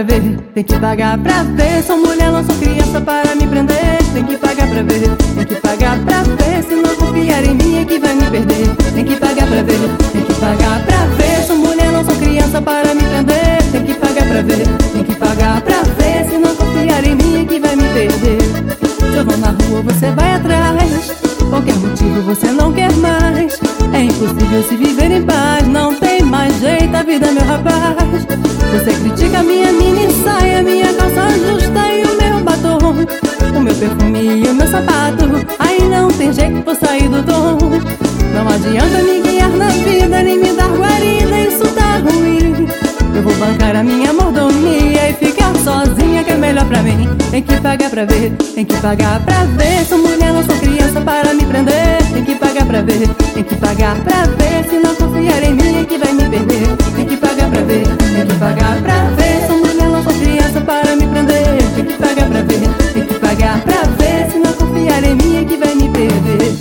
pra ver, tem que pagar pra ver. Sou mulher, não sou criança para me prender. Tem que pagar pra ver, tem que pagar pra ver. Se não confiar em mim é que vai me perder. Tem que pagar pra ver, tem que pagar pra ver. Sou mulher, não sou criança para me prender. Tem que pagar pra ver, tem que pagar pra ver. Se não confiar em mim é que vai me perder. Se eu vou na rua você vai atrás, qualquer motivo você não quer mais. É impossível se viver em paz, não tem mais jeito a vida, meu rapaz. Você critica minha mini saia, minha calça justa e o meu batom, o meu perfume e o meu sapato. Aí não tem jeito, vou sair do tom. Não adianta me guiar na vida, nem me dar guarida, isso tá ruim. Eu vou bancar a minha mordomia e ficar sozinha que é melhor pra mim. Tem que pagar pra ver, tem que pagar pra ver. Sou mulher, não sou criança para me prender. Tem que pagar pra ver, tem que pagar pra ver. Se não confiar em mim é que vai me perder. Tem que pagar pra ver, tem que pagar pra ver. Sou mulher, não sou criança para me prender. Tem que pagar pra ver, tem que pagar pra ver. Se não confiar em mim é que vai me perder.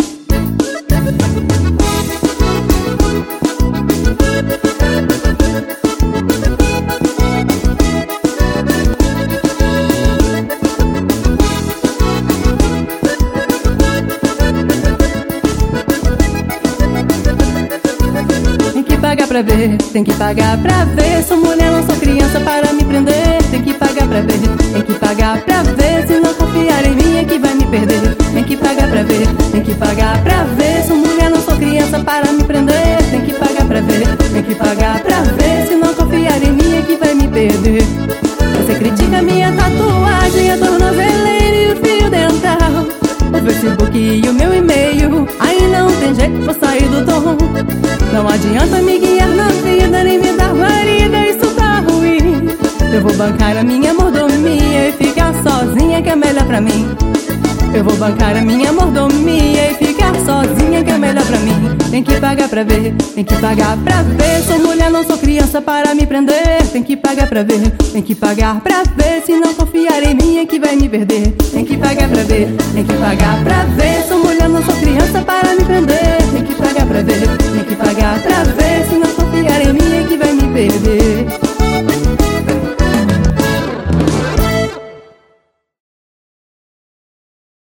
Tem que pagar pra ver, tem que pagar pra ver. Sou mulher, não sou criança para me prender. Tem que pagar pra ver, tem que pagar pra ver. Se não confiar em mim é que vai me perder. Tem que pagar pra ver, tem que pagar pra ver. Sou mulher, não sou criança para me prender. Tem que pagar pra ver, tem que pagar pra ver. Se não confiar em mim é que vai me perder. Você critica minha tatuagem, a tornozeleira e o fio dental, o Facebook e o meu e-mail. Aí não tem jeito, vou sair do tom. Não adianta me guiar na vida, nem me dar guarida, isso tá ruim. Eu vou bancar a minha mordomia e ficar sozinha que é melhor pra mim. Eu vou bancar a minha mordomia e ficar sozinha que é melhor pra mim. Tem que pagar pra ver, tem que pagar pra ver. Sou mulher, não sou criança para me prender. Tem que pagar pra ver, tem que pagar pra ver. Se não confiar em mim é que vai me perder. Tem que pagar pra ver, tem que pagar pra ver. Sou mulher, não sou criança para me prender.